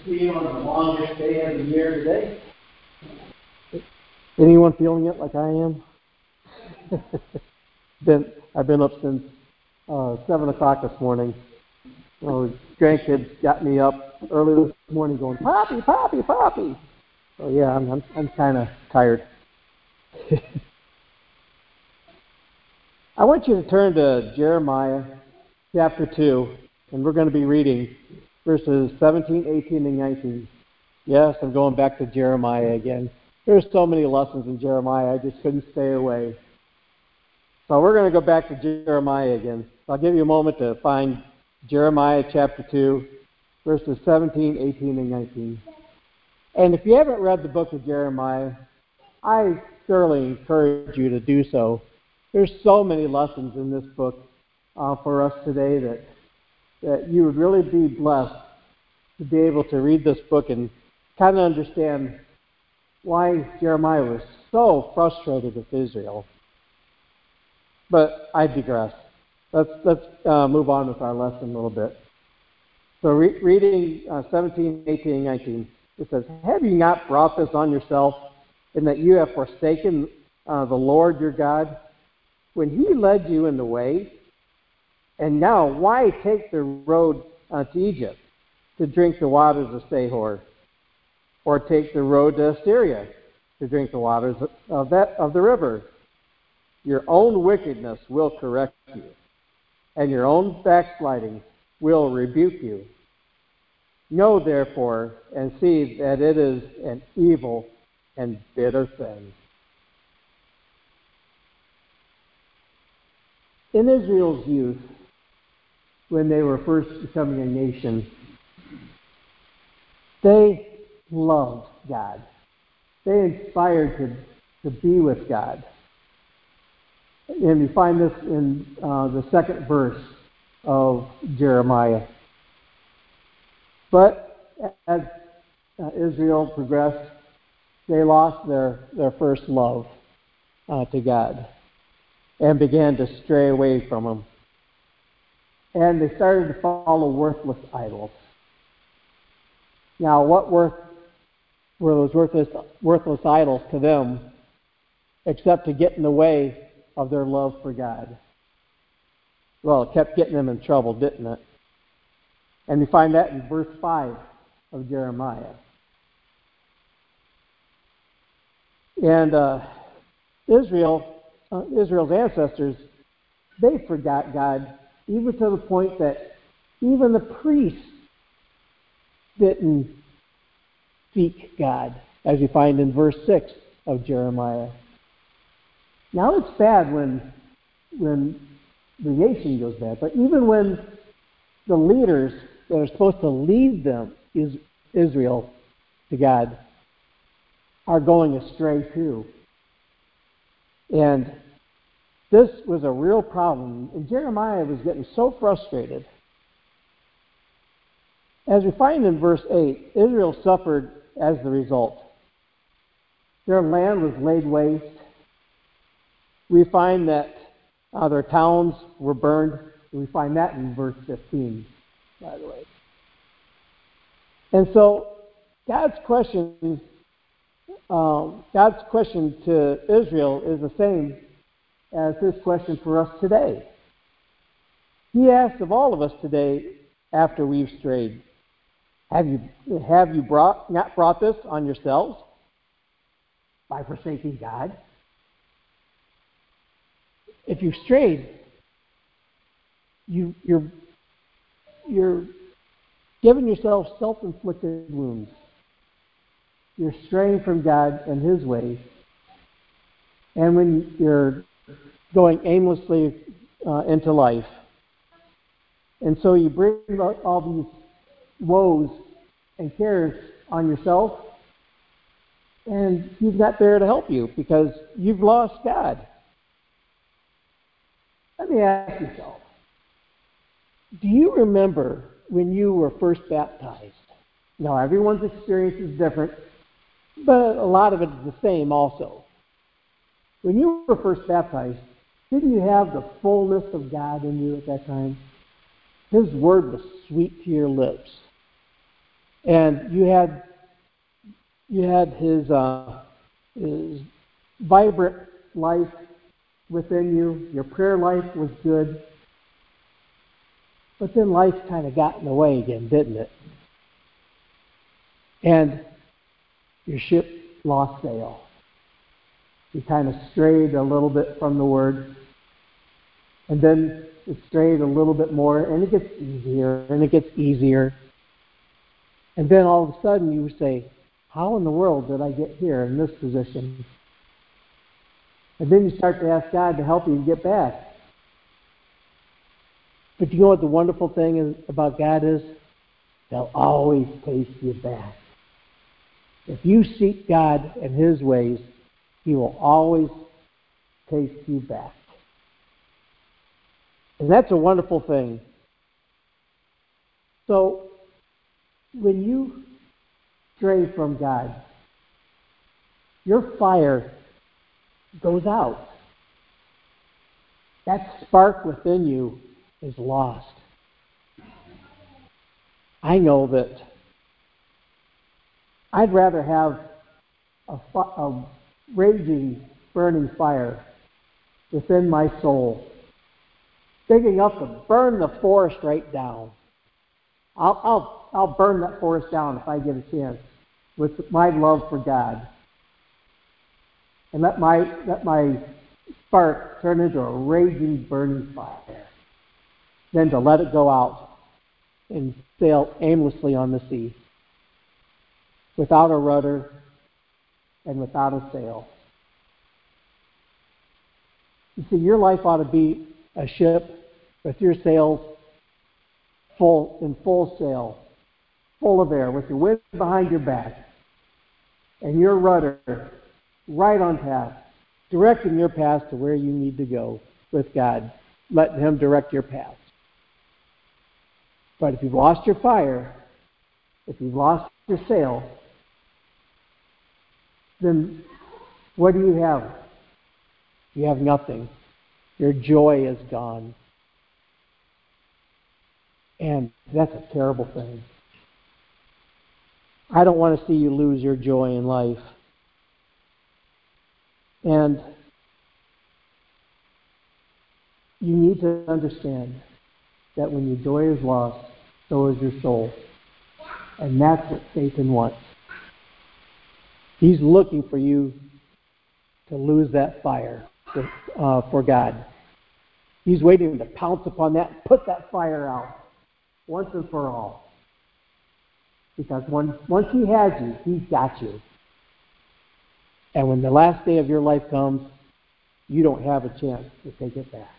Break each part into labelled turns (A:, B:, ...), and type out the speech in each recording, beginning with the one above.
A: be on the longest day of the year today. Anyone feeling it like I am? I've been up since 7 o'clock this morning. Grandkids got me up early this morning going, Poppy, Poppy, Poppy. So yeah, I'm kind of tired. I want you to turn to Jeremiah chapter 2, and we're going to be reading verses 17, 18, and 19. Yes, I'm going back to Jeremiah again. There's so many lessons in Jeremiah, I just couldn't stay away. So we're going to go back to Jeremiah again. I'll give you a moment to find Jeremiah chapter 2, verses 17, 18, and 19. And if you haven't read the book of Jeremiah, I thoroughly encourage you to do so. There's so many lessons in this book for us today that you would really be blessed to be able to read this book and kind of understand why Jeremiah was so frustrated with Israel. But I digress. Let's move on with our lesson a little bit. So reading 17, 18, and 19, it says, "Have you not brought this on yourself, in that you have forsaken the Lord your God, when he led you in the way? And now why take the road to Egypt to drink the waters of Sihor, or take the road to Assyria to drink the waters of the river? Your own wickedness will correct you, and your own backsliding will rebuke you. Know therefore and see that it is an evil and bitter thing." In Israel's youth, when they were first becoming a nation, they loved God. They aspired to be with God. And we find this in the second verse of Jeremiah. But as Israel progressed, they lost their first love to God and began to stray away from him. And they started to follow worthless idols. Now, what were those worthless idols to them except to get in the way of their love for God? Well, it kept getting them in trouble, didn't it? And we find that in verse 5 of Jeremiah. And Israel's ancestors, they forgot God, even to the point that even the priests didn't seek God, as you find in verse 6 of Jeremiah. Now it's bad when the nation goes bad, but even when the leaders that are supposed to lead them, Israel, to God, are going astray too. And this was a real problem, and Jeremiah was getting so frustrated. As we find in verse 8, Israel suffered as the result. Their land was laid waste. We find that their towns were burned. We find that in verse 15, by the way. And so God's question to Israel is the same as his question for us today. He asks of all of us today, after we've strayed, have you not brought this on yourselves by forsaking God? If you've strayed, you're giving yourself self-inflicted wounds. You're straying from God and his ways. And when you're going aimlessly into life, and so you bring all these woes and cares on yourself, and he's not there to help you because you've lost God. Let me ask yourself, do you remember when you were first baptized? Now, everyone's experience is different, but a lot of it is the same also. When you were first baptized, didn't you have the fullness of God in you at that time? His word was sweet to your lips. And you had his vibrant life within you. Your prayer life was good. But then life kind of got in the way again, didn't it? And your ship lost sail. You kind of strayed a little bit from the Word. And then it strayed a little bit more, and it gets easier, and it gets easier. And then all of a sudden you say, how in the world did I get here in this position? And then you start to ask God to help you get back. But you know what the wonderful thing is about God is? They'll always take you back. If you seek God and His ways, He will always take you back. And that's a wonderful thing. So, when you stray from God, your fire goes out. That spark within you is lost. I know that I'd rather have a raging, burning fire within my soul, big enough to burn the forest right down. I'll burn that forest down if I get a chance with my love for God, and let my spark turn into a raging, burning fire. Then to let it go out and sail aimlessly on the sea, without a rudder and without a sail. You see, your life ought to be a ship with your sails in full sail, full of air, with your wind behind your back, and your rudder right on path, directing your path to where you need to go with God, letting Him direct your path. But if you've lost your fire, if you've lost your sail, then what do you have? You have nothing. Your joy is gone. And that's a terrible thing. I don't want to see you lose your joy in life. And you need to understand that when your joy is lost, so is your soul. And that's what Satan wants. He's looking for you to lose that fire for God. He's waiting to pounce upon that and put that fire out once and for all. Because once he has you, he's got you. And when the last day of your life comes, you don't have a chance to take it back.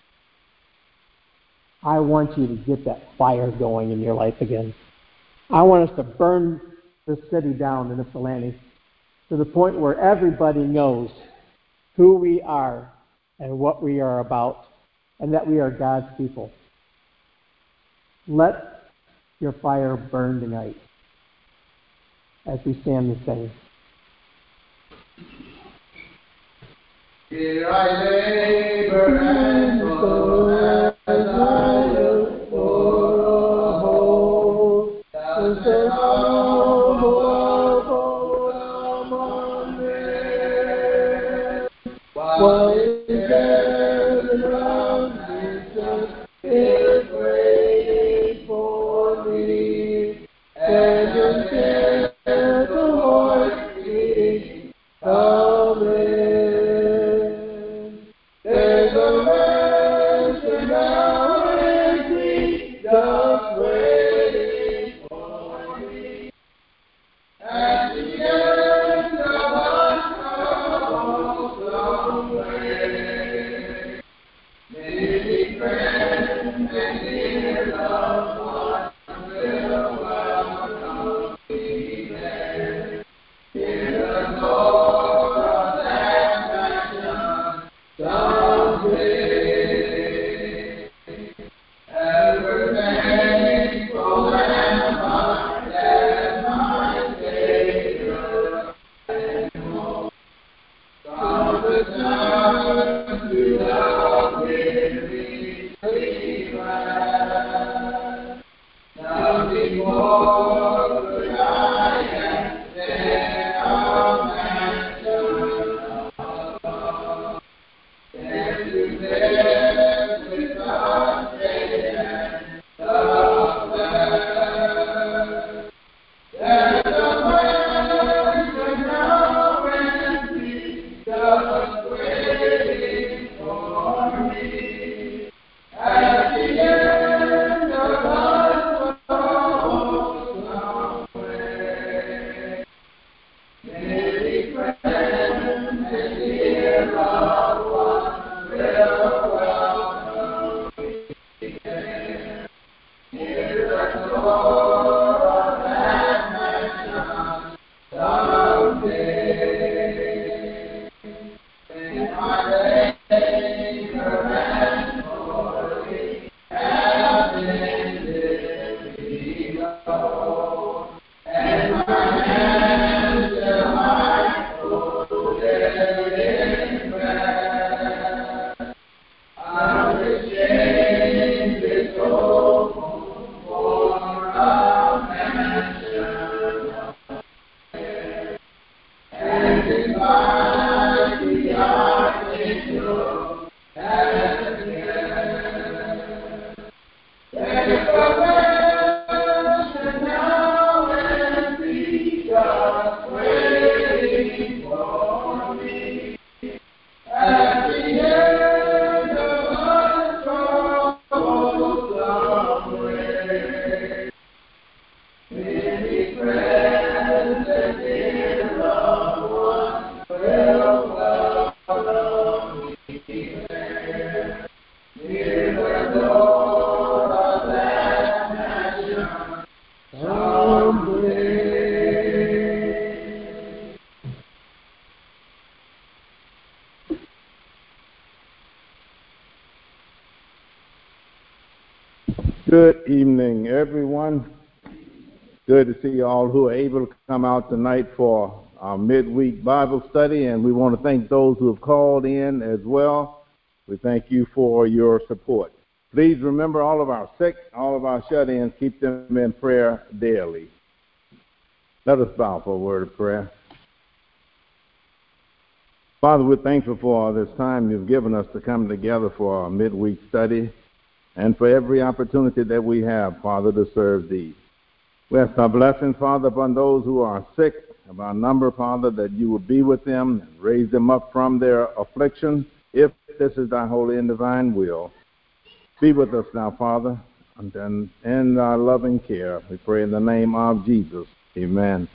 A: I want you to get that fire going in your life again. I want us to burn this city down in Ypsilanti to the point where everybody knows who we are and what we are about, and that we are God's people. Let your fire burn tonight as we stand and sing.
B: Here I labor and toil as I look for a home that the humble among men. What is there around me is waiting for me, and your gentle voice speaks, come in. There's a mansion now empty, just waiting for me, at the end of a troublesome way. Many friends and dear loved ones will welcome me there. In the door of that mansion someday. Ever thankful am I that my Savior and home. From the sun to the weary, sleep
C: Good evening, everyone. Good to see all who are able to come out tonight for our midweek Bible study, and we want to thank those who have called in as well. We thank you for your support. Please remember all of our sick, all of our shut-ins, keep them in prayer daily. Let us bow for a word of prayer. Father, we're thankful for this time you've given us to come together for our midweek study and for every opportunity that we have, Father, to serve thee. We ask our blessing, Father, upon those who are sick, of our number, Father, that you will be with them and raise them up from their affliction, if this is thy holy and divine will. Be with us now, Father, and in thy loving care. We pray in the name of Jesus. Amen.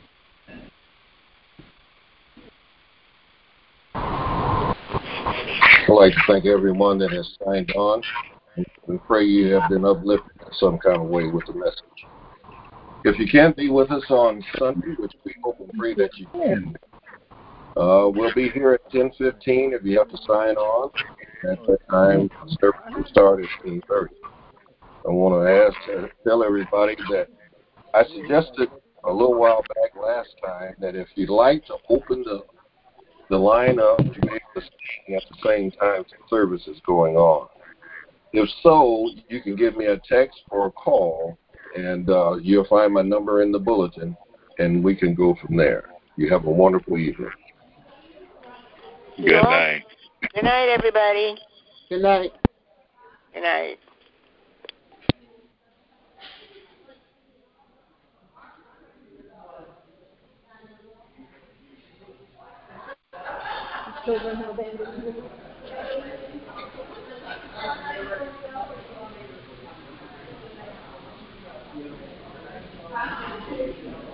D: I'd like to thank everyone that has signed on. We pray you have been uplifted in some kind of way with the message. If you can't be with us on Sunday, which we hope and pray that you can, we'll be here at 10:15 if you have to sign on. At that time, service will start at 10:30. I want to tell everybody that I suggested a little while back last time that if you'd like to open the line up to be able to sing at the same time the service is going on. If so, you can give me a text or a call, and you'll find my number in the bulletin, and we can go from there. You have a wonderful evening.
E: Good night.
F: Good night, everybody.
B: Good night.
F: Good night.
G: Children have abandoned